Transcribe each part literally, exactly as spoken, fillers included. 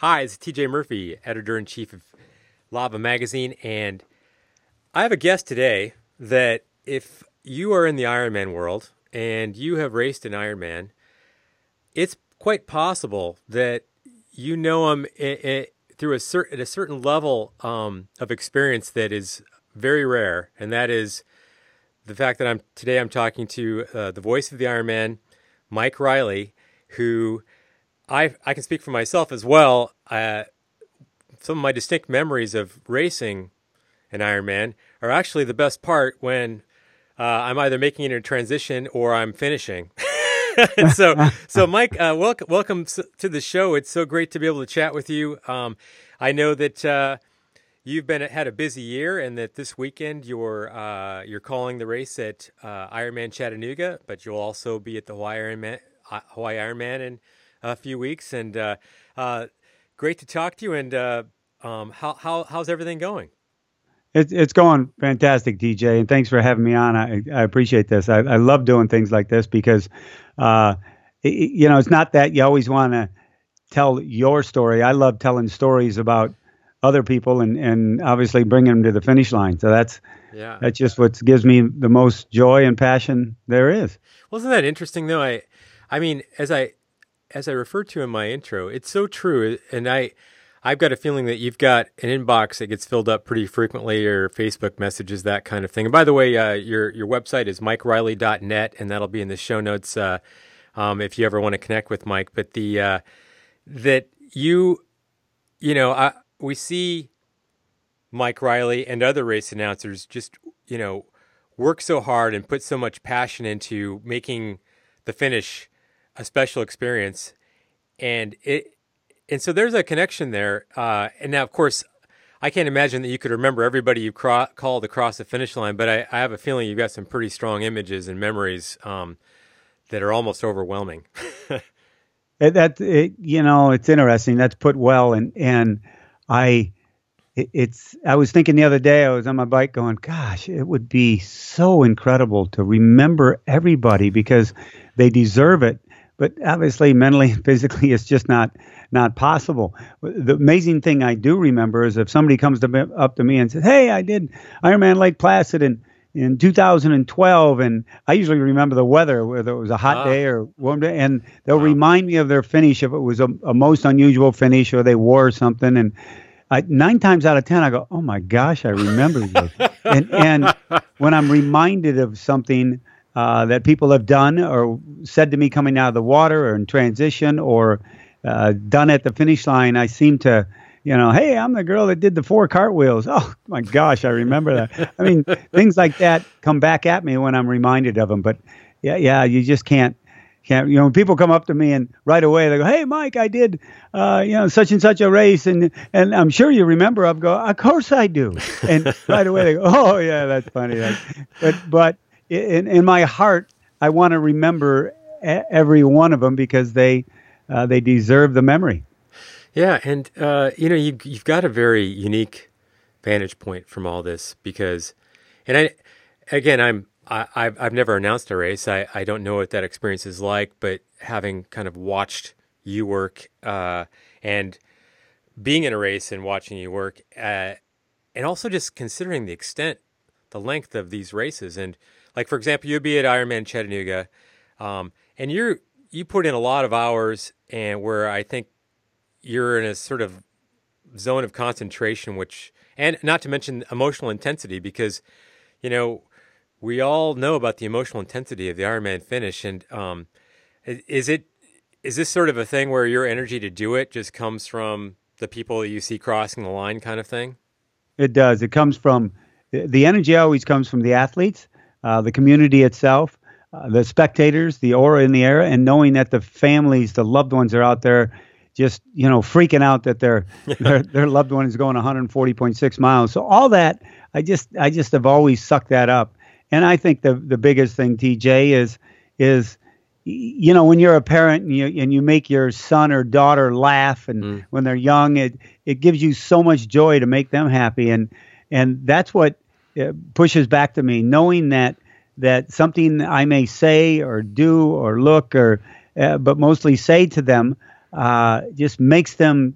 Hi, it's T J Murphy, editor-in-chief of Lava Magazine, and I have a guest today that if you are in the Ironman world and you have raced an Ironman, it's quite possible that you know him i- i- through a, cer- at a certain level um, of experience that is very rare, and that is the fact that I'm today I'm talking to uh, the voice of the Ironman, Mike Reilly, who I I can speak for myself as well. Uh, some of my distinct memories of racing an Ironman are actually the best part when uh, I'm either making a transition or I'm finishing. and so, so Mike, uh, welcome welcome to the show. It's so great to be able to chat with you. Um, I know that uh, you've been had a busy year, and that this weekend you're uh, you're calling the race at uh, Ironman Chattanooga, but you'll also be at the Hawaii Ironman, uh, Hawaii Ironman in a few weeks. And uh, uh, great to talk to you. And uh, um, how how how's everything going? It's it's going fantastic, D J, and thanks for having me on. I, I appreciate this. I, I love doing things like this because, uh, it, you know, it's not that you always want to tell your story. I love telling stories about other people and and obviously bringing them to the finish line. So that's Yeah. that's just what gives me the most joy and passion there is. Wasn't that interesting though? I, I mean, as I as I referred to in my intro, it's so true, and I. I've got a feeling that you've got an inbox that gets filled up pretty frequently, or Facebook messages, that kind of thing. And by the way, uh, your your website is mike reilly dot net, and that'll be in the show notes uh, um, if you ever want to connect with Mike. But the uh, that you, you know, I, we see Mike Reilly and other race announcers just, you know, work so hard and put so much passion into making the finish a special experience, and it and so there's a connection there. Uh, and now, of course, I can't imagine that you could remember everybody you cro- called across the finish line, but I, I have a feeling you've got some pretty strong images and memories um, that are almost overwhelming. It, that it, you know, it's interesting. That's put well, and and I. it, it's I was thinking the other day, I was on my bike going, gosh, it would be so incredible to remember everybody because they deserve it. But obviously, mentally and physically, it's just not not possible. The amazing thing I do remember is if somebody comes to me, up to me and says, "Hey, I did Ironman Lake Placid in in two thousand twelve," and I usually remember the weather, whether it was a hot Ah, day or warm day, and they'll wow. remind me of their finish if it was a, a most unusual finish or they wore something, and I, nine times out of ten, I go, "Oh my gosh, I remember this." And and when I'm reminded of something uh, that people have done or said to me coming out of the water or in transition or uh, done at the finish line, I seem to, you know, hey, I'm the girl that did the four cartwheels. Oh my gosh, I remember that. I mean, things like that come back at me when I'm reminded of them. But yeah, yeah, you just can't can't, you know, when people come up to me and right away they go, "Hey, Mike, I did, uh, you know, such and such a race, and and I'm sure you remember." I go, "Of course I do," and right away they go, "Oh yeah, that's funny." Like, but but in in my heart, I want to remember e- every one of them because they uh, they deserve the memory. Yeah, and uh, you know, you you've got a very unique vantage point from all this because, and I, again, I'm I, I've I've never announced a race. I I don't know what that experience is like, but having kind of watched you work, uh, and being in a race and watching you work, uh, and also just considering the extent, the length of these races, and like for example, you'd be at Ironman Chattanooga, um, and you're you put in a lot of hours, and where I think you're in a sort of zone of concentration, which, and not to mention emotional intensity, because you know we all know about the emotional intensity of the Ironman finish, and um, is it is this sort of a thing where your energy to do it just comes from the people that you see crossing the line, kind of thing? It does. It comes from the the energy always comes from the athletes, uh, the community itself, uh, the spectators, the aura in the air, and knowing that the families, the loved ones are out there just, you know, freaking out that their their their loved one is going one hundred forty point six miles. So all that, I just I just have always sucked that up. And I think the the biggest thing, T J, is is you know, when you're a parent and you and you make your son or daughter laugh and Mm. when they're young, it it gives you so much joy to make them happy, and and that's what uh, pushes back to me, knowing that that something I may say or do or look or uh, but mostly say to them uh, just makes them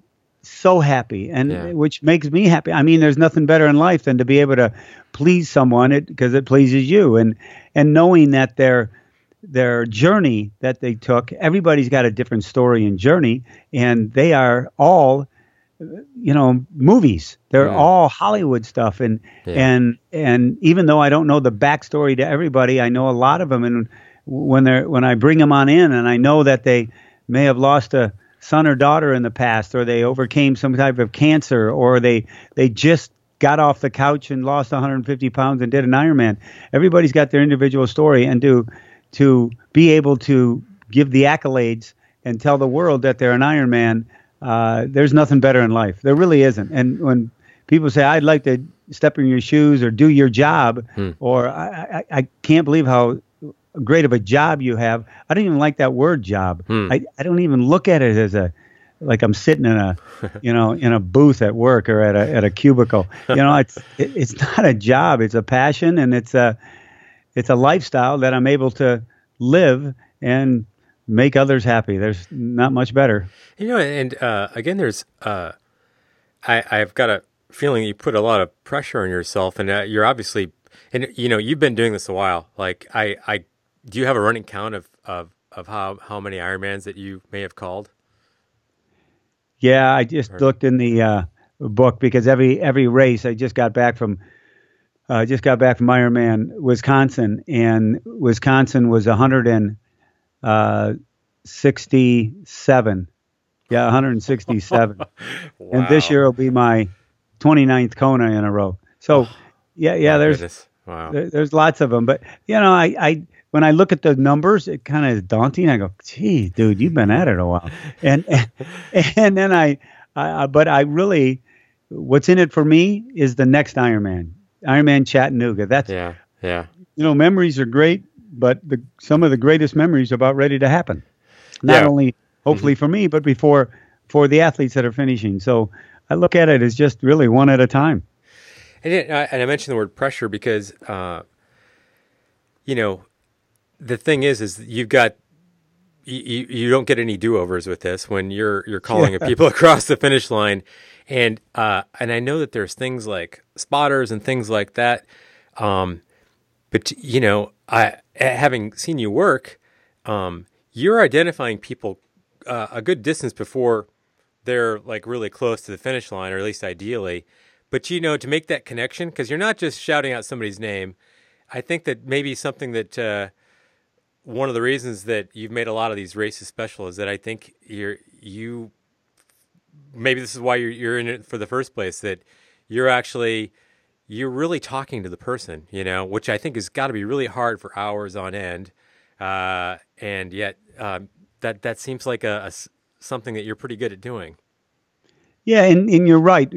so happy, and Yeah. which makes me happy. I mean, there's nothing better in life than to be able to please someone it because it pleases you, and and knowing that their their journey that they took, everybody's got a different story and journey, and they are all, you know, movies. They're Mm. all Hollywood stuff, and Yeah. and and even though I don't know the backstory to everybody, I know a lot of them, and when they're when I bring them on in, and I know that they may have lost a son or daughter in the past, or they overcame some type of cancer, or they they just got off the couch and lost one hundred fifty pounds and did an Ironman. Everybody's got their individual story, and to to be able to give the accolades and tell the world that they're an Ironman, uh, there's nothing better in life. There really isn't. And when people say, "I'd like to step in your shoes or do your job," Hmm. or I, I, I can't believe how great of a job you have. I don't even like that word job. Hmm. I, I don't even look at it as a, like I'm sitting in a, you know, in a booth at work or at a, at a cubicle. You know, it's, it, it's not a job. It's a passion, and it's a, it's a lifestyle that I'm able to live and make others happy. There's not much better. You know, and uh, again, there's, uh, I, I've got a feeling you put a lot of pressure on yourself, and uh, you're obviously, and you know, you've been doing this a while. Like, I, I, do you have a running count of, of, of how, how many Ironmans that you may have called? Yeah, I just Or- looked in the uh, book because every every race I just got back from. I uh, just got back from Ironman Wisconsin, and Wisconsin was one hundred sixty-seven. Yeah, one hundred sixty-seven. And this Wow. year will be my twenty-ninth Kona in a row. So, yeah, yeah, My there's goodness. Wow. there, there's lots of them. But, you know, I, I when I look at the numbers, it kind of is daunting. I go, gee, dude, you've been at it a while. And and, and then I, I, I- but I really, what's in it for me is the next Ironman, Ironman Chattanooga. That's, Yeah. Yeah. you know, memories are great, but the, some of the greatest memories are about ready to happen. Not Yeah. only hopefully for me, but before for the athletes that are finishing. So I look at it as just really one at a time. And, it, I, and I mentioned the word pressure because, uh, you know, the thing is, is you've got, you, you don't get any do-overs with this when you're, you're calling Yeah. people across the finish line. And, uh, and I know that there's things like spotters and things like that. Um, but you know, I, having seen you work, um, you're identifying people, uh, a good distance before they're like really close to the finish line, or at least ideally. But, you know, to make that connection, because you're not just shouting out somebody's name. I think that maybe something that uh, one of the reasons that you've made a lot of these races special is that I think you're, you, maybe this is why you're, you're in it for the first place, that you're actually, you're really talking to the person, you know, which I think has got to be really hard for hours on end. Uh, and yet um, that, that seems like a, a s- something that you're pretty good at doing. Yeah, and, and you're right.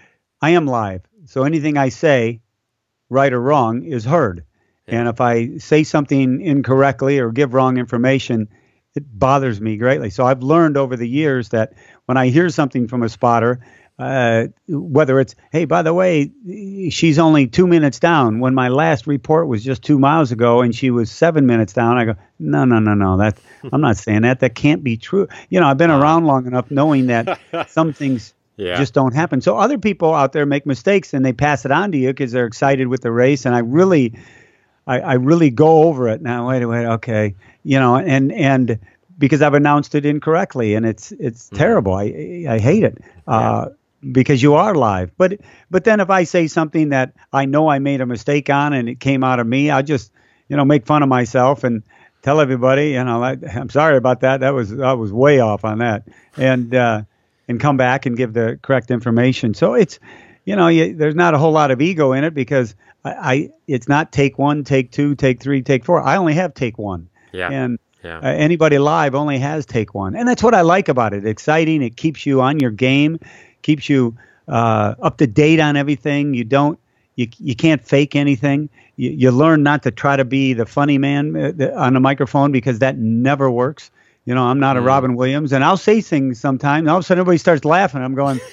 I am live. So anything I say, right or wrong, is heard. Yeah. And if I say something incorrectly or give wrong information, it bothers me greatly. So I've learned over the years that when I hear something from a spotter, uh, whether it's, hey, by the way, she's only two minutes down, when my last report was just two miles ago and she was seven minutes down, I go, no, no, no, no, that I'm not saying that. That can't be true. You know, I've been around long enough knowing that some things Yeah. just don't happen. So other people out there make mistakes and they pass it on to you because they're excited with the race. And I really, I, I really go over it now. Wait, wait, okay, you know, and and because I've announced it incorrectly, and it's it's Mhm. terrible. I I hate it uh, because you are live. But but then if I say something that I know I made a mistake on and it came out of me, I just you know make fun of myself and tell everybody, you know, I, I'm sorry about that. That was I was way off on that, and. Uh, and come back and give the correct information. So it's, you know, you, there's not a whole lot of ego in it because I, I, it's not take one, take two, take three, take four. I only have take one. Yeah. And Yeah. uh, anybody live only has take one. And that's what I like about it. Exciting. It keeps you on your game, keeps you uh, up to date on everything. You don't, you, you can't fake anything. You, you learn not to try to be the funny man uh, the, on the microphone because that never works. You know, I'm not a Mm. Robin Williams, and I'll say things sometimes. All of a sudden, everybody starts laughing. I'm going,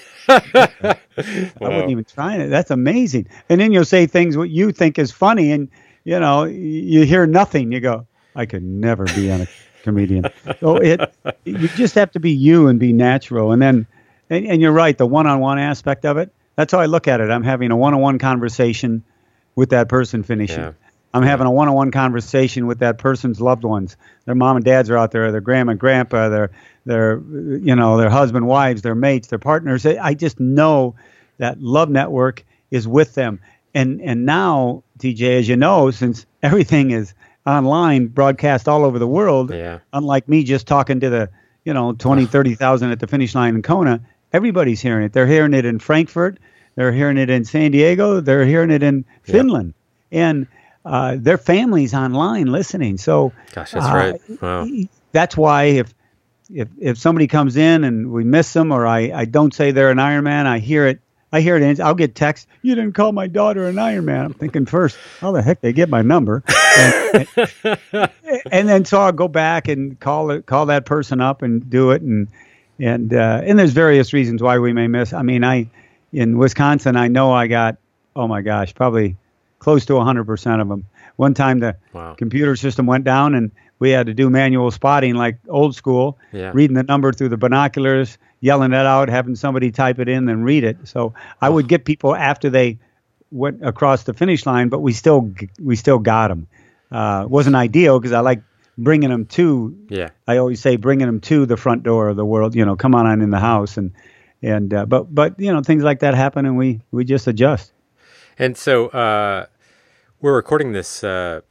I wasn't even trying it. That's amazing. And then you'll say things what you think is funny, and you know, y- you hear nothing. You go, I could never be on a comedian. So it, you just have to be you and be natural. And then, and, and you're right, the one-on-one aspect of it, that's how I look at it. I'm having a one-on-one conversation with that person finishing. Yeah. I'm yeah. having a one-on-one conversation with that person's loved ones. Their mom and dads are out there, their grandma and grandpa, their, their, you know, their husband, wives, their mates, their partners. I just know that Love Network is with them. And and now, T J, as you know, since everything is online, broadcast all over the world, yeah. unlike me just talking to the, you know, twenty, thirty thousand at the finish line in Kona, everybody's hearing it. They're hearing it in Frankfurt. They're hearing it in San Diego. They're hearing it in yep. Finland. And uh, their families online listening. So Gosh, that's uh, right. Wow. That's why if, if if somebody comes in and we miss them, or I, I don't say they're an Ironman, I hear it. I hear it. I'll get text. You didn't call my daughter an Ironman. I'm thinking first, how the heck they get my number? And, and, and then so I'll go back and call it, call that person up and do it. And and uh, and there's various reasons why we may miss. I mean, I in Wisconsin, I know I got, oh my gosh, probably close to one hundred percent of them. One time the wow. computer system went down and we had to do manual spotting like old school, yeah. reading the number through the binoculars, yelling it out, having somebody type it in, then read it. So I would get people after they went across the finish line, but we still we still got them. Uh, it wasn't ideal because I like bringing them to. Yeah. I always say bringing them to the front door of the world. You know, come on on in the house, and and uh, but but you know things like that happen, and we we just adjust. And so uh, we're recording this. Uh,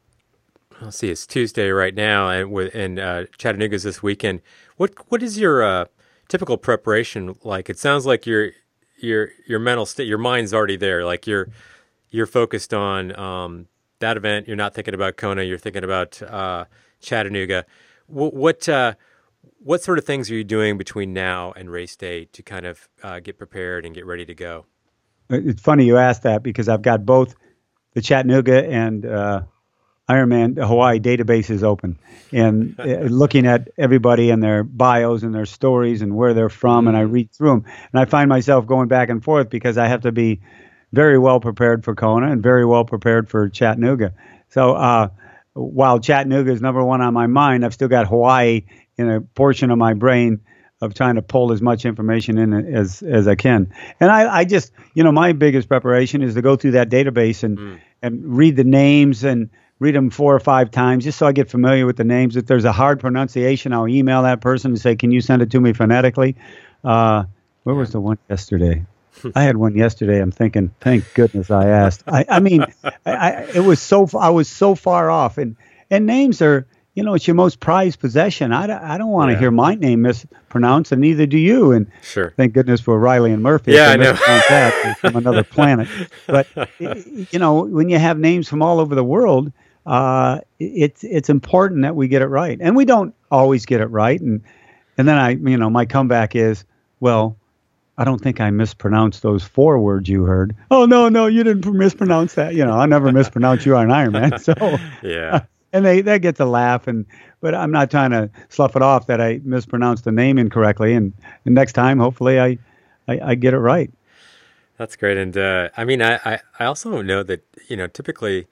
let's see, it's Tuesday right now, and with and uh, Chattanooga's this weekend. What what is your uh, typical preparation like? It sounds like your your your mental state, your mind's already there. Like you're you're focused on um, that event. You're not thinking about Kona. You're thinking about uh, Chattanooga. What what, uh, what sort of things are you doing between now and race day to kind of uh, get prepared and get ready to go? It's funny you asked that because I've got both the Chattanooga and uh, Ironman Hawaii databases open, and uh, looking at everybody and their bios and their stories and where they're from, and I read through them, and I find myself going back and forth because I have to be very well prepared for Kona and very well prepared for Chattanooga. So uh, while Chattanooga is number one on my mind, I've still got Hawaii in a portion of my brain of trying to pull as much information in as as I can. And I, I just, you know, my biggest preparation is to go through that database and mm. and read the names and read them four or five times just so I get familiar with the names. If there's a hard pronunciation, I'll email that person and say, can you send it to me phonetically? Uh, where was the one yesterday? I had one yesterday. I'm thinking, thank goodness I asked. I, I mean, I, I, it was so, I was so far off. And, and names are, you know, it's your most prized possession. I, don't- I don't want to Yeah. hear my name mispronounced, and neither do you. And Sure. thank goodness for Riley and Murphy. Yeah, If I they know. mispronounce that from another planet. But, you know, when you have names from all over the world, uh, it's it's important that we get it right. And we don't always get it right. And and then I, you know, my comeback is, well, I don't think I mispronounced those four words you heard. Oh, no, no, you didn't mispronounce that. You know, I never mispronounce you are an Ironman. So, Yeah. and they, they get to laugh. And but I'm not trying to slough it off that I mispronounced the name incorrectly. And, and next time, hopefully, I, I, I get it right. That's great. And uh, I mean, I, I, I also know that, you know, typically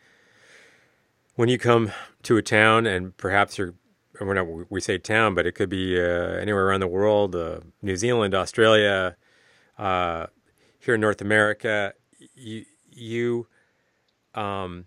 when you come to a town and perhaps you're, and we're not, we say town, but it could be uh, anywhere around the world, uh, New Zealand, Australia, uh, here in North America, you, you, um,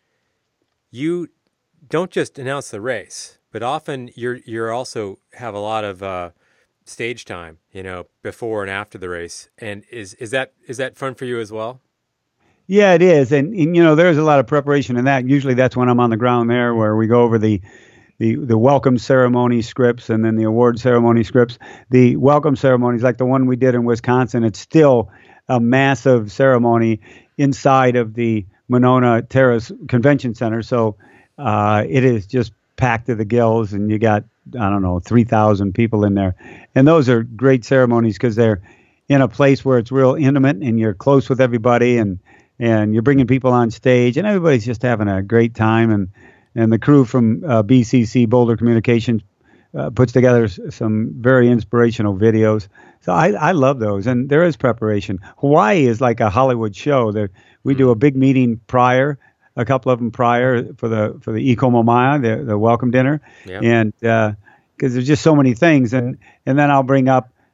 you don't just announce the race, but often you're, you're also have a lot of, uh, stage time, you know, before and after the race. And is, is that, is that fun for you as well? Yeah, it is. And, and, you know, there's a lot of preparation in that. Usually that's when I'm on the ground there where we go over the, the, the welcome ceremony scripts and then the award ceremony scripts. The welcome ceremonies, like the one we did in Wisconsin, it's still a massive ceremony inside of the Monona Terrace Convention Center. So uh, it is just packed to the gills, and you got, I don't know, three thousand people in there. And those are great ceremonies because they're in a place where it's real intimate and you're close with everybody, and and you're bringing people on stage, and everybody's just having a great time. And, and the crew from uh, B C C, Boulder Communications, uh, puts together s- some very inspirational videos. So I, I love those, and there is preparation. Hawaii is like a Hollywood show. There, we do a big meeting prior, a couple of them prior for the for the Iko Momaya, the, the welcome dinner, Yeah. and because there's just so many things, and and then I'll bring up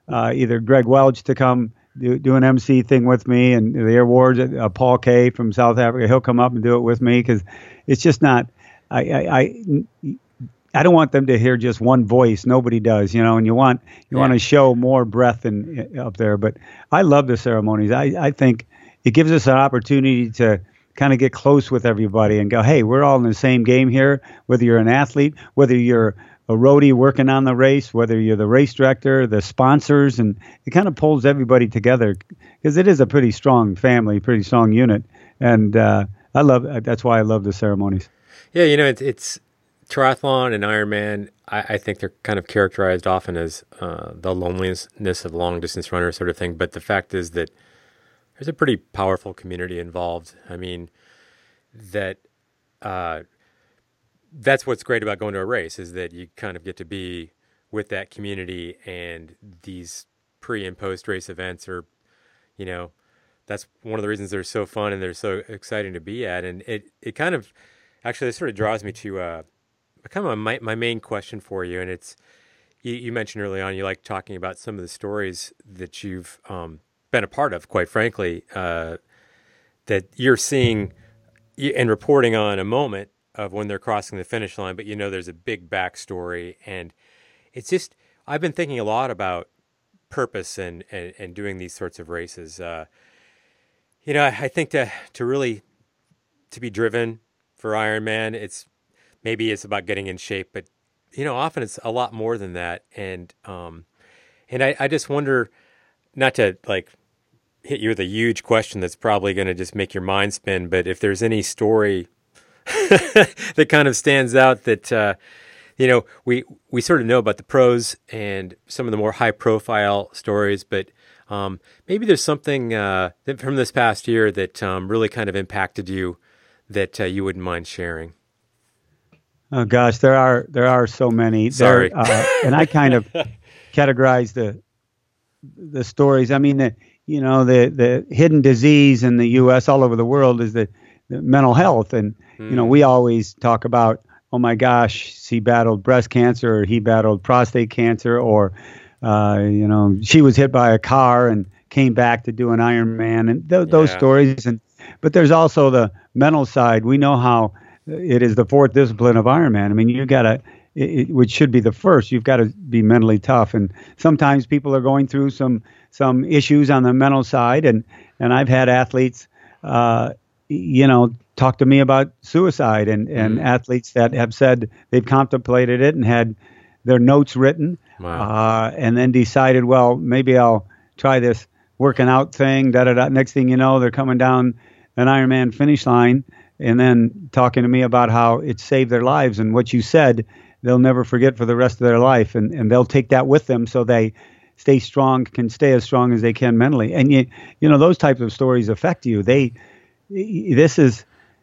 uh, either Greg Welch to come do, do an M C thing with me, and the awards, uh, Paul Kay from South Africa, he'll come up and do it with me, because it's just not, I, I, I, I don't want them to hear just one voice. Nobody does, you know, and you want, you yeah. want to show more breadth in, up there. But I love the ceremonies. I, I think it gives us an opportunity to kind of get close with everybody and go, hey, we're all in the same game here, whether you're an athlete, whether you're a roadie working on the race, whether you're the race director, the sponsors, and it kind of pulls everybody together, because it is a pretty strong family, pretty strong unit. And uh, I love, that's why I love the ceremonies. Yeah, you know, it's, it's triathlon and Ironman, I, I think they're kind of characterized often as uh, the loneliness of long distance runners sort of thing. But the fact is that there's a pretty powerful community involved. I mean, that uh, that's what's great about going to a race, is that you kind of get to be with that community, and these pre and post race events are, you know, that's one of the reasons they're so fun and they're so exciting to be at. And it, it kind of, actually, this sort of draws me to uh, kind of my, my main question for you. And it's, you, you mentioned early on, you like talking about some of the stories that you've um, been a part of, quite frankly, uh, that you're seeing and reporting on a moment of when they're crossing the finish line, but you know there's a big backstory. And it's just, I've been thinking a lot about purpose and, and, and doing these sorts of races. Uh, you know, I, I think to, to really, to be driven for Ironman, it's, maybe it's about getting in shape, but, you know, often it's a lot more than that. And, um, and I, I just wonder, not to like hit you with a huge question that's probably going to just make your mind spin, but if there's any story that kind of stands out that, uh, you know, we, we sort of know about the pros and some of the more high profile stories, but, um, maybe there's something, uh, that from this past year that, um, really kind of impacted you that, uh, you wouldn't mind sharing. Oh gosh, there are, there are so many. Sorry. There, uh, and I kind of categorize the, the stories. I mean, the, you know, the, the hidden disease in the U S all over the world is the, the mental health. And, mm. you know, we always talk about, oh my gosh, he battled breast cancer, or he battled prostate cancer, or, uh, you know, she was hit by a car and came back to do an Ironman, and th- those yeah. stories. And, but there's also the mental side. We know how it is the fourth discipline of Ironman. I mean, you gotta, it, which should be the first, you've got to be mentally tough. And sometimes people are going through some, some issues on the mental side. And, and I've had athletes, uh, you know, talk to me about suicide, and, and mm. athletes that have said they've contemplated it and had their notes written, wow. uh, and then decided, well, maybe I'll try this working out thing, da, da, da. Next thing you know, they're coming down an Ironman finish line and then talking to me about how it saved their lives. And what you said, they'll never forget for the rest of their life. And, and they'll take that with them so they stay strong, can stay as strong as they can mentally. And, you, you know, those types of stories affect you. They, this is,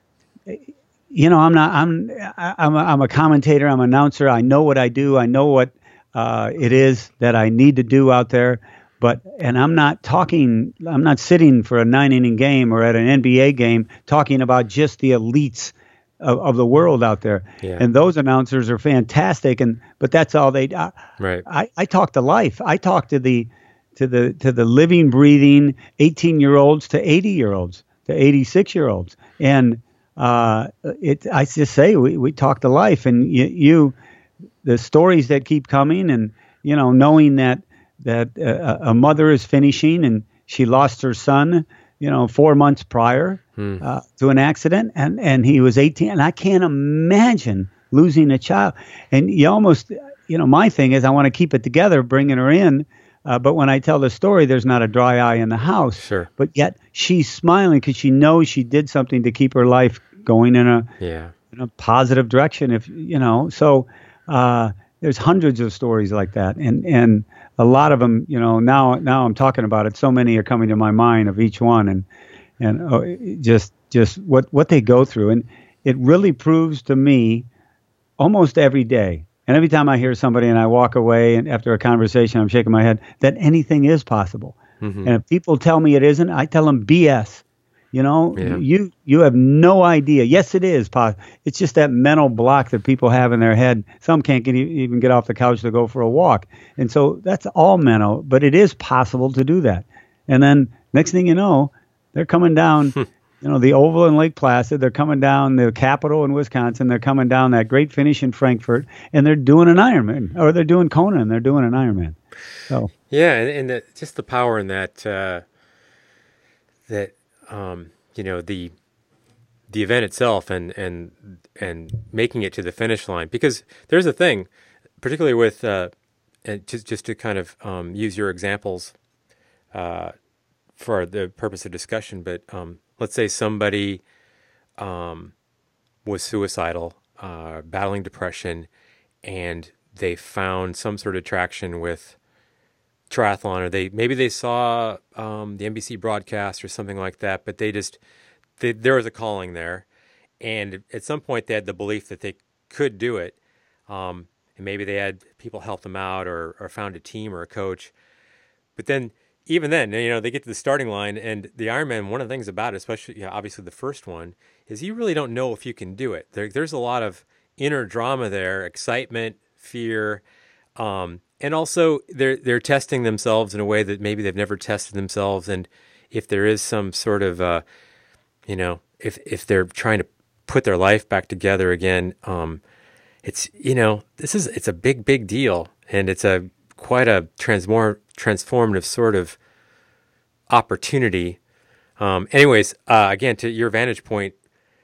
you know, I'm not, I'm, I'm, a, I'm a commentator, I'm an announcer. I know what I do. I know what uh, it is that I need to do out there. But, and I'm not talking, I'm not sitting for a nine inning game or at an N B A game talking about just the elites of, of the world out there. Yeah. And those announcers are fantastic. And, but that's all they, I, right. I, I talk to life. I talk to the, to the, to the living, breathing eighteen year olds to eighty year olds to eighty-six year olds. And, uh, it, I just say, we, we talk to life, and you, you, the stories that keep coming, and, you know, knowing that, that uh, a mother is finishing and she lost her son, you know, four months prior hmm. uh, to an accident, and, and he was eighteen. And I can't imagine losing a child. And you almost, you know, my thing is I want to keep it together, bringing her in. Uh, but when I tell the story, there's not a dry eye in the house. Sure. But yet she's smiling because she knows she did something to keep her life going in a, yeah. in a positive direction. If, you know, so uh, there's hundreds of stories like that. And, and, a lot of them, you know, now now I'm talking about it, so many are coming to my mind of each one, and and oh, just just what, what they go through. And it really proves to me almost every day, and every time I hear somebody and I walk away and after a conversation, I'm shaking my head, that anything is possible. Mm-hmm. And if people tell me it isn't, I tell them B S. You know, Yeah. you you have no idea. Yes, it is possible. It's just that mental block that people have in their head. Some can't get, even get off the couch to go for a walk, and so that's all mental. But it is possible to do that. And then next thing you know, they're coming down, you know, the Oval in Lake Placid. They're coming down the Capitol in Wisconsin. They're coming down that great finish in Frankfurt, and they're doing an Ironman, or they're doing Kona, and they're doing an Ironman. So yeah, and, and the, just the power in that uh, that. Um, you know, the the event itself and and and making it to the finish line, because there's a thing, particularly with uh, and just just to kind of um, use your examples uh, for the purpose of discussion. But um, let's say somebody um, was suicidal, uh, battling depression, and they found some sort of traction with triathlon, or they maybe they saw um, the N B C broadcast or something like that, but they just they, there was a calling there, and at some point they had the belief that they could do it, um, and maybe they had people help them out, or or found a team or a coach. But then even then, you know, they get to the starting line, and the Ironman. One of the things about it, especially, you know, obviously the first one, is you really don't know if you can do it. There, there's a lot of inner drama there, excitement, fear. Um, And also, they're they're testing themselves in a way that maybe they've never tested themselves. And if there is some sort of, uh, you know, if if they're trying to put their life back together again, um, it's you know, this is it's a big big deal, and it's a quite a transform transformative sort of opportunity. Um, anyways, uh, again, to your vantage point,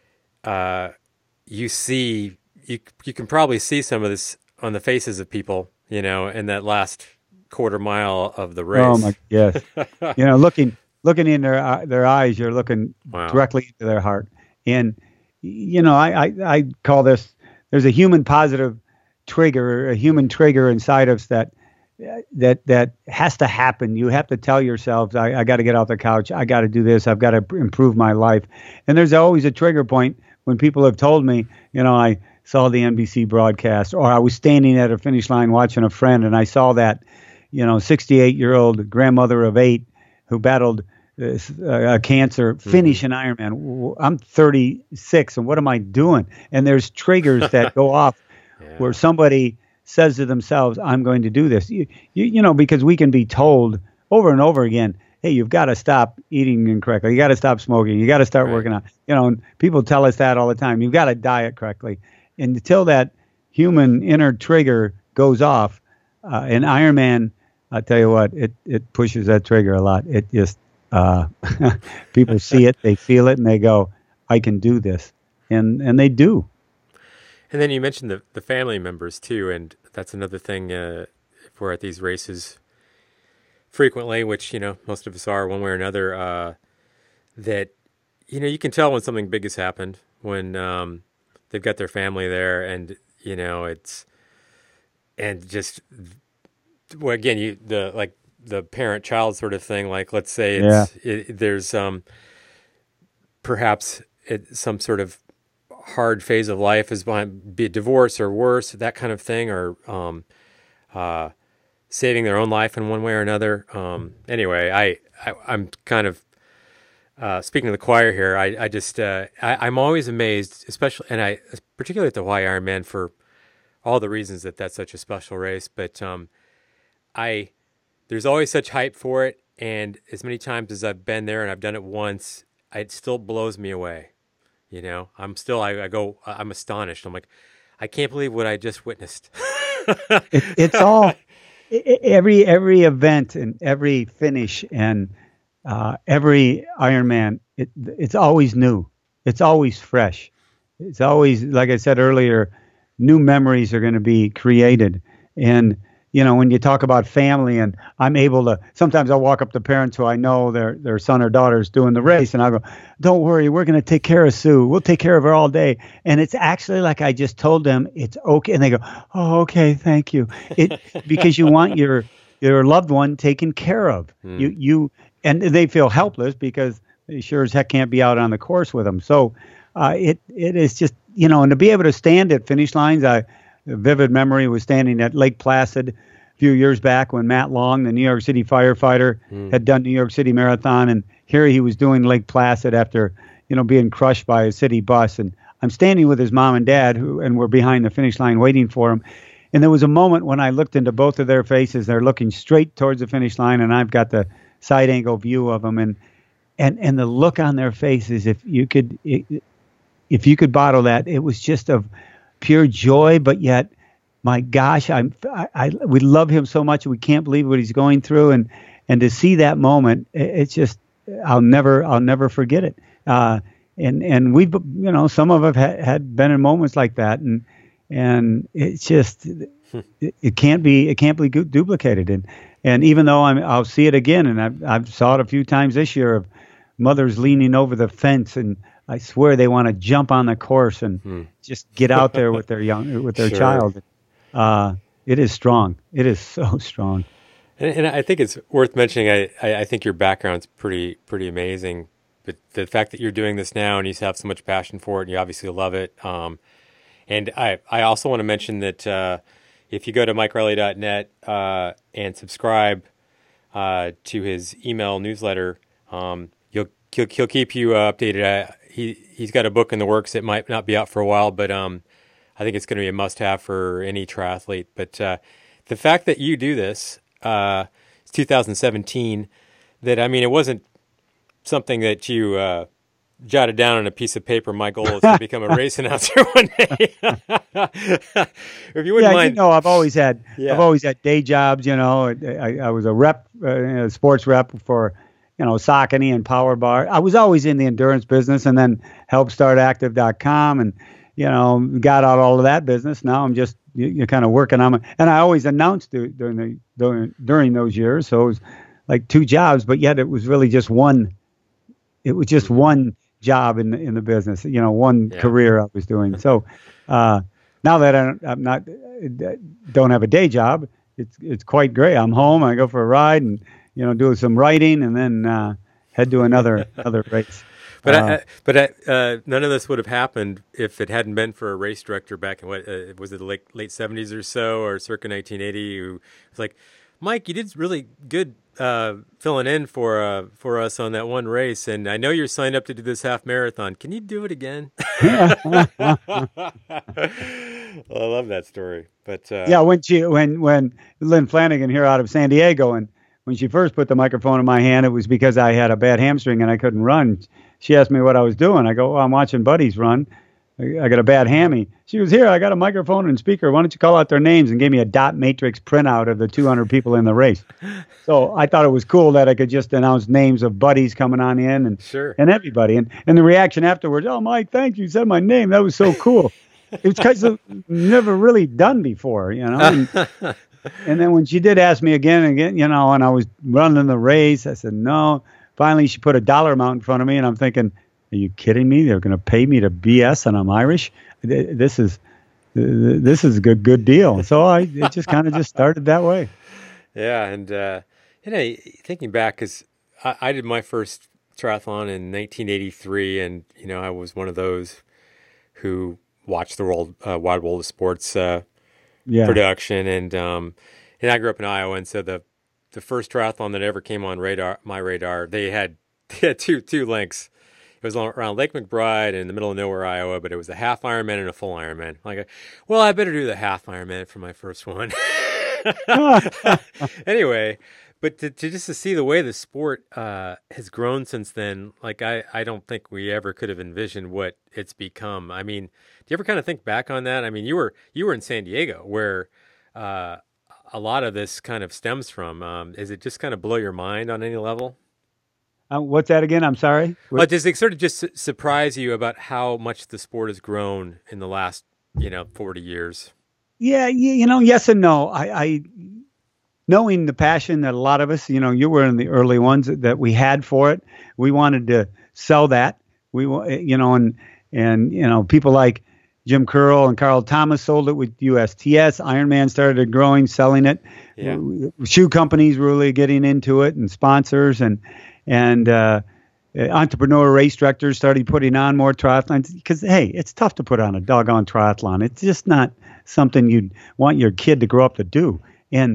uh, you see you you can probably see some of this on the faces of people, you know, in that last quarter mile of the race. Oh my, yes. You know, looking looking in their uh, their eyes, you're looking Wow. directly into their heart. And you know, I, I I call this, there's a human positive trigger, a human trigger inside us that that that has to happen. You have to tell yourselves, I, I got to get off the couch. I got to do this. I've got to improve my life. And there's always a trigger point when people have told me, you know, I saw the N B C broadcast, or I was standing at a finish line watching a friend, and I saw that, you know, sixty-eight-year-old grandmother of eight who battled this, uh, a cancer finish an Ironman. I'm thirty-six, and what am I doing? And there's triggers that go off Yeah. where somebody says to themselves, I'm going to do this. You, you, you know, because we can be told over and over again, hey, you've got to stop eating incorrectly. You got to stop smoking. You got to start Right. working out. You know, and people tell us that all the time. You've got to diet correctly. And until that human inner trigger goes off, uh, an Ironman, I'll tell you what, it, it pushes that trigger a lot. It just, uh, people see it, they feel it, and they go, I can do this. And and they do. And then you mentioned the, the family members too, and that's another thing. Uh, if we're at these races frequently, which you know most of us are one way or another, uh, that you know you can tell when something big has happened, when um, they've got their family there, and you know it's and just well again you the like the parent child sort of thing. Like let's say it's it, there's um perhaps it, some sort of hard phase of life is behind, be it divorce or worse, that kind of thing, or um, uh, saving their own life in one way or another. Um, anyway, I, I I'm kind of uh, speaking to the choir here. I I just uh, I, I'm always amazed, especially and I particularly at the Hawaii Ironman for all the reasons that that's such a special race. But um, I there's always such hype for it, and as many times as I've been there and I've done it once, it still blows me away. You know, I'm still, I, I go, I'm astonished. I'm like, I can't believe what I just witnessed. it, it's all, i- every every event and every finish and uh, every Ironman, it, it's always new. It's always fresh. It's always, like I said earlier, new memories are going to be created. And, you know, when you talk about family, and I'm able to, sometimes I'll walk up to parents who I know their their son or daughter's doing the race, and I'll go, don't worry, we're going to take care of Sue. We'll take care of her all day. And it's actually like I just told them it's okay. And they go, oh, okay, thank you. It because you want your your loved one taken care of. Mm. You you and they feel helpless because they sure as heck can't be out on the course with them. So uh, it it is just, you know, and to be able to stand at finish lines, I a vivid memory was standing at Lake Placid few years back when Matt Long, the New York City firefighter, mm. had done New York City Marathon, and here he was doing Lake Placid after, you know, being crushed by a city bus. And I'm standing with his mom and dad, who, and we're behind the finish line waiting for him. And there was a moment when I looked into both of their faces. They're looking straight towards the finish line, and I've got the side angle view of them. And and and the look on their faces, if you could, if you could bottle that, it was just of pure joy. But yet, my gosh, I'm I, I we love him so much. We can't believe what he's going through, and and to see that moment, it's just I'll never I'll never forget it. Uh, and and we've you know some of us had, had been in moments like that, and. And it's just, it, it can't be, it can't be duplicated. And, and even though I'm, I'll see it again, and I've, I've saw it a few times this year of mothers leaning over the fence, and I swear they want to jump on the course and hmm. just get out there with their young, with their sure. child. Uh, it is strong. It is so strong. And, and I think it's worth mentioning. I, I, I think your background's pretty, pretty amazing. But the fact that you're doing this now and you have so much passion for it, and you obviously love it. Um, And I, I also want to mention that uh, if you go to mike riley dot net uh, and subscribe uh, to his email newsletter, um, he'll, he'll he'll keep you uh, updated. I, he he's got a book in the works that might not be out for a while, but um, I think it's going to be a must-have for any triathlete. But uh, the fact that you do this, uh, it's two thousand seventeen. That I mean, it wasn't something that you. Uh, jotted down on a piece of paper. My goal is to become a race announcer one day. If you wouldn't yeah, mind, you know, I've always had, yeah. I've always had day jobs. You know, I, I was a rep, uh, a sports rep for, you know, Saucony and Power Bar. I was always in the endurance business, and then helped start active dot com, and you know, got out all of that business. Now I'm just you're kind of working on it, and I always announced during the during during those years. So it was like two jobs, but yet it was really just one. It was just one. job in the, in the business, you know, one yeah. career I was doing. So uh, now that I, I'm not, don't have a day job, it's it's quite great. I'm home, I go for a ride, and you know, do some writing, and then uh, head to another another race. But uh, I, but I, uh, none of this would have happened if it hadn't been for a race director back in what uh, was it the late late seventies or so, or circa nineteen eighty, who was like, Mike, you did really good. Uh, filling in for uh, for us on that one race, and I know you're signed up to do this half marathon. Can you do it again? Well, I love that story. But uh, yeah, when she when when Lynn Flanagan here out of San Diego, and when she first put the microphone in my hand, it was because I had a bad hamstring and I couldn't run. She asked me what I was doing. I go, oh, I'm watching buddies run. I got a bad hammy. She was here. I got a microphone and speaker. Why don't you call out their names? And gave me a dot matrix printout of the two hundred people in the race. So I thought it was cool that I could just announce names of buddies coming on in and sure. and everybody. And and the reaction afterwards, oh, Mike, thank you. You said my name. That was so cool. It was because of never really done before, you know. And, and then when she did ask me again and again, you know, and I was running the race, I said no. Finally, she put a dollar amount in front of me, and I'm thinking, are you kidding me? They're going to pay me to B S and I'm Irish. This is this is a good good deal. So I it just kind of just started that way. Yeah, and uh, you know, thinking back, because I, I did my first triathlon in nineteen eighty-three, and you know, I was one of those who watched the world uh, Wide World of Sports uh, yeah. production, and um, and I grew up in Iowa, and so the the first triathlon that ever came on radar my radar, they had they had two two links. It was around Lake McBride in the middle of nowhere, Iowa, but it was a half Ironman and a full Ironman. Like, well, I better do the half Ironman for my first one. Anyway, but to, to just to see the way the sport uh, has grown since then, like I, I don't think we ever could have envisioned what it's become. I mean, do you ever kind of think back on that? I mean, you were you were in San Diego, where uh, a lot of this kind of stems from. Um, is it just kind of blow your mind on any level? Uh, what's that again? I'm sorry. Well, does it sort of just su- surprise you about how much the sport has grown in the last, you know, forty years? Yeah, you, you know, yes and no. I, I, knowing the passion that a lot of us, you know, you were in the early ones that, that we had for it. We wanted to sell that. We, you know, and and you know, people like Jim Curl and Carl Thomas sold it with U S T S. Ironman started growing, selling it. Yeah. Shoe companies really getting into it, and sponsors and. And uh, entrepreneur race directors started putting on more triathlons because, hey, it's tough to put on a doggone triathlon. It's just not something you'd want your kid to grow up to do. And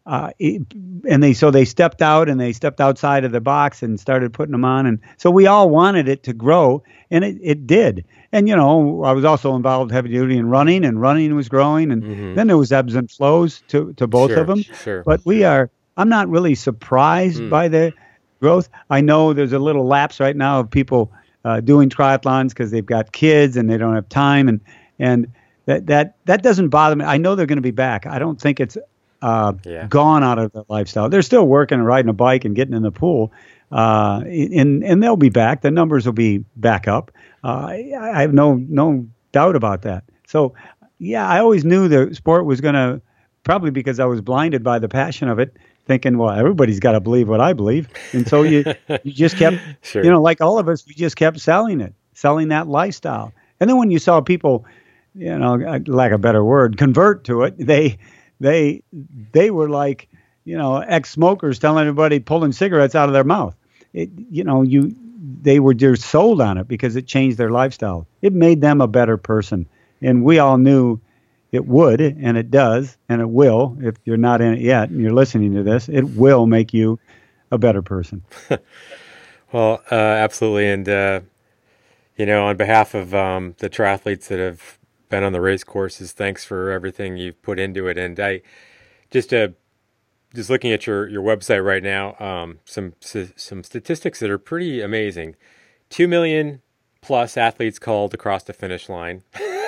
uh, it, and they so they stepped out and they stepped outside of the box and started putting them on, and so we all wanted it to grow, and it, it did. And you know, I was also involved heavy duty in running, and running was growing, and Mm-hmm. then there was ebbs and flows to to both Sure, of them. sure. But we are. I'm not really surprised Mm. by the growth. I know there's a little lapse right now of people uh, doing triathlons because they've got kids and they don't have time, and and that that that doesn't bother me. I know they're going to be back. I don't think it's uh, Yeah. gone out of the lifestyle. They're still working and riding a bike and getting in the pool, uh, and and they'll be back. The numbers will be back up. Uh, I, I have no no doubt about that. So yeah, I always knew the sport was going to, probably because I was blinded by the passion of it, thinking, well, everybody's got to believe what I believe, and so you you just kept, Sure. you know, like all of us, we just kept selling it, selling that lifestyle. And then when you saw people, you know, lack of a better word, convert to it, they they they were like, you know, ex-smokers telling everybody pulling cigarettes out of their mouth. It, you know, you they were just sold on it because it changed their lifestyle. It made them a better person, and we all knew it would, and it does, and it will. If you're not in it yet and you're listening to this, it will make you a better person. Well, uh, absolutely. And, uh, you know, on behalf of um, the triathletes that have been on the race courses, thanks for everything you've put into it. And I just, uh, just looking at your, your website right now, um, some, some statistics that are pretty amazing. Two million plus athletes called across the finish line.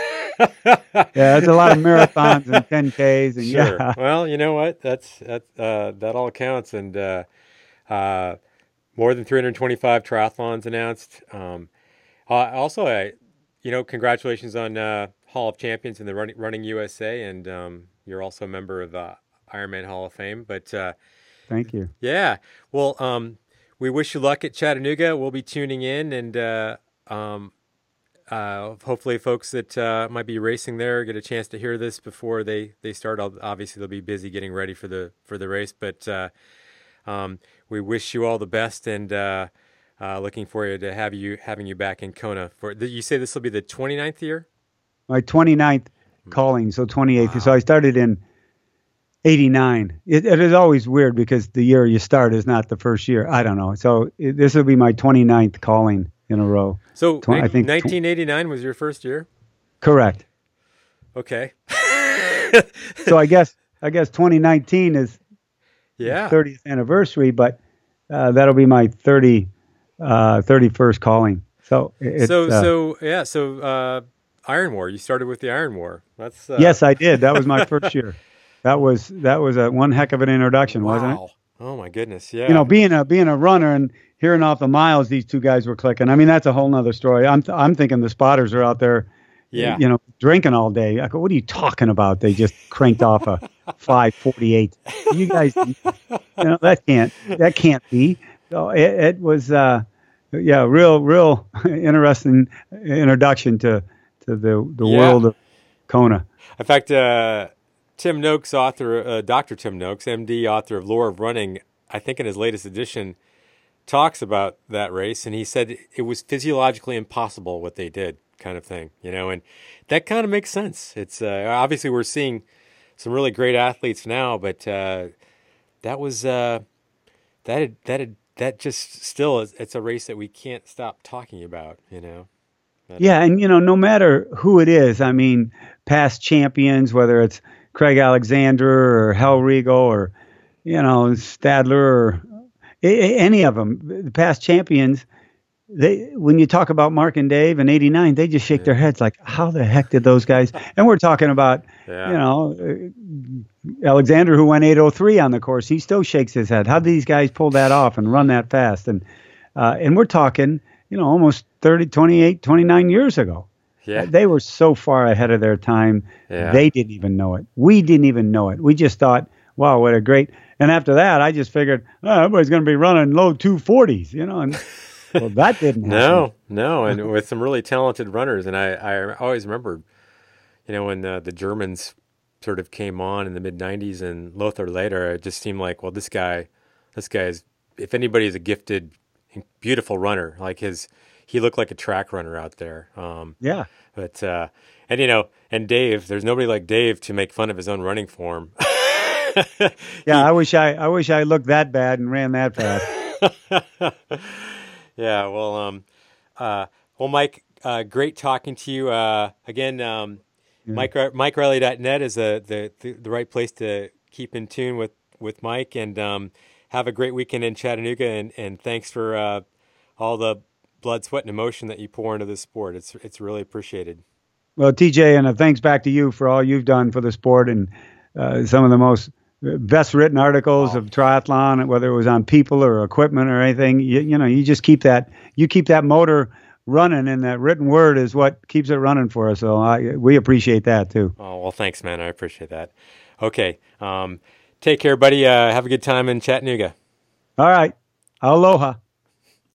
Yeah, it's a lot of marathons and ten Ks, and Sure. yeah, Well, you know what? That's that. Uh, that all counts, and uh, uh, more than three hundred twenty-five triathlons announced. Um, uh, also, I, you know, congratulations on uh, Hall of Champions in the Running, Running U S A, and um, you're also a member of the Ironman Hall of Fame. But uh, thank you. yeah, well, um, we wish you luck at Chattanooga. We'll be tuning in, and uh, um, uh, hopefully folks that uh, might be racing there get a chance to hear this before they, they start. Obviously, they'll be busy getting ready for the for the race, but uh, um, we wish you all the best, and uh, uh, looking forward to have you having you back in Kona. For you say this will be the twenty-ninth year? My twenty-ninth calling, so twenty-eighth. Wow. So I started in eighty-nine. It, it is always weird because the year you start is not the first year. I don't know. So it, this will be my twenty-ninth calling in a row. So Tw- I think nineteen eighty-nine was your first year? Correct. Okay. So I guess I guess twenty nineteen is yeah thirtieth anniversary, but uh, that'll be my thirty, uh, thirty-first calling. So it's, so uh, so yeah so uh, Iron War. You started with the Iron War. That's uh... yes, I did. That was my first year. That was that was a one heck of an introduction, wow. wasn't it? Oh my goodness, yeah. You know, being a being a runner and hearing off the miles these two guys were clicking. I mean, that's a whole nother story. I'm I'm thinking the spotters are out there, yeah, you know, drinking all day. I go, what are you talking about? They just cranked off a five forty-eight. You guys, you know, that can't that can't be. So it, it was, uh, yeah, real real interesting introduction to to the the yeah. world of Kona. In fact, uh, Tim Noakes, author, uh, Doctor Tim Noakes, M D, author of Lore of Running, I think in his latest edition, talks about that race, and he said it was physiologically impossible what they did, kind of thing, you know, and that kind of makes sense. It's uh, obviously we're seeing some really great athletes now, but uh, that was uh, that had, that had, that just still is, it's a race that we can't stop talking about, you know. But, yeah, and you know, no matter who it is, I mean, past champions, whether it's Craig Alexander or Hal Rigo or, you know, Stadler or any of them, the past champions, they when you talk about Mark and Dave in eighty-nine, they just shake yeah. their heads like, how the heck did those guys? And we're talking about, yeah. you know, Alexander, who went eight oh three on the course, he still shakes his head. How did these guys pull that off and run that fast? And uh, and we're talking, you know, almost thirty, twenty-eight, twenty-nine years ago. Yeah. They were so far ahead of their time. Yeah. They didn't even know it. We didn't even know it. We just thought, wow, what a great. And after that, I just figured, oh, everybody's going to be running low two forties, you know. And well, that didn't happen. No, no. And with some really talented runners. And I, I always remember, you know, when uh, the Germans sort of came on in the mid nineties and Lothar later, it just seemed like, well, this guy, this guy is, if anybody's a gifted, beautiful runner, like his, he looked like a track runner out there. Um, yeah. But, uh, and, you know, and Dave, there's nobody like Dave to make fun of his own running form. Yeah, I wish I I wish I looked that bad and ran that fast. Yeah, well, um, uh, well, Mike, uh, great talking to you uh, again. Um, Yeah. Mike Mike Riley dot net is a, the, the the right place to keep in tune with with Mike, and um, have a great weekend in Chattanooga. And, and thanks for uh, all the blood, sweat, and emotion that you pour into this sport. It's it's really appreciated. Well, T J, and a thanks back to you for all you've done for the sport and uh, some of the most best written articles Oh. of triathlon, whether it was on people or equipment or anything. You, you know, you just keep that you keep that motor running, and that written word is what keeps it running for us. So I, we appreciate that too. Oh, well, thanks, man. I appreciate that. Okay. Um, take care, buddy. Uh, have a good time in Chattanooga. All right. Aloha.